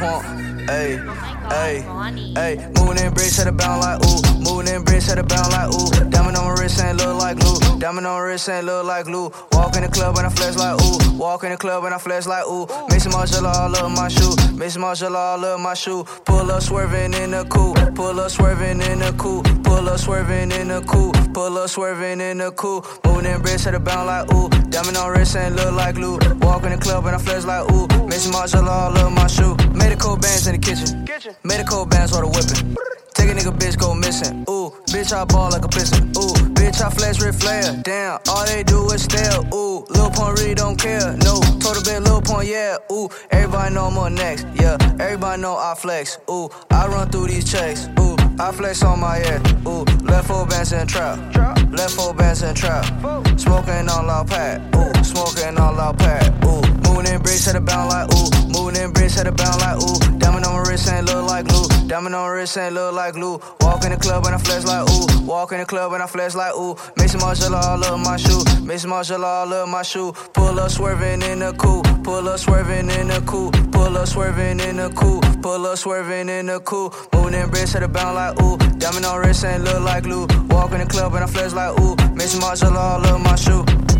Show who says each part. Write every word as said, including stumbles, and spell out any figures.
Speaker 1: pump. Ayy, ayy, ayy. Moving in bricks, had a bound like ooh. Moving in bricks, had a bound like ooh. Diamond on my wrist ain't look like glue. Diamond on my wrist ain't look like glue. Walk in the club and I flex like ooh. Walk in the club and I flex like ooh. Mix some marshall all up my shoe. Mix some marshall all up my shoe. Pull up swerving in the coupe. Pull up swerving in the coupe. Pull up swerving in the coupe. Pull up swerving in the coupe. Moving in bricks, had a bound like ooh. Diamond on wrist ain't look like glue. Walk in the club and I flex like ooh. Mix some marshall all up my shoe. Made a cold bands in the kitchen. Made a cold bands while the whipping. Take a nigga bitch go missing. Ooh, bitch I ball like a piston. Ooh, bitch I flex Ric Flair. Damn, all they do is stare. Ooh, Lil Pump really don't care. No, total bit Lil Pump, yeah. Ooh, everybody know I'm on next. Yeah, everybody know I flex. Ooh, I run through these checks. Ooh, I flex on my head. Ooh, left four bands in trap. Left four bands in trap. Smoking all out pack. Ooh, smoking all out pack. Ooh, moving in bricks, had a bound like ooh. Moving in bricks, had a bound like ooh. Diamond on my wrist ain't look like glue. Diamond on my wrist ain't look like glue. Walk in the club and I flex like ooh. Walk in the club and I flex like ooh. Mix some marshall all up my shoe. Mix some marshall all up my shoe. Pull up swerving in the coupe. Pull up swerving in the coupe. Pull up swerving in the coupe. Pull up swerving in the coupe. Moving in bricks, had a bound like ooh. Diamond on wrist ain't look like glue. Walk in the club and I flex like ooh. Mix some marshall all up my shoe.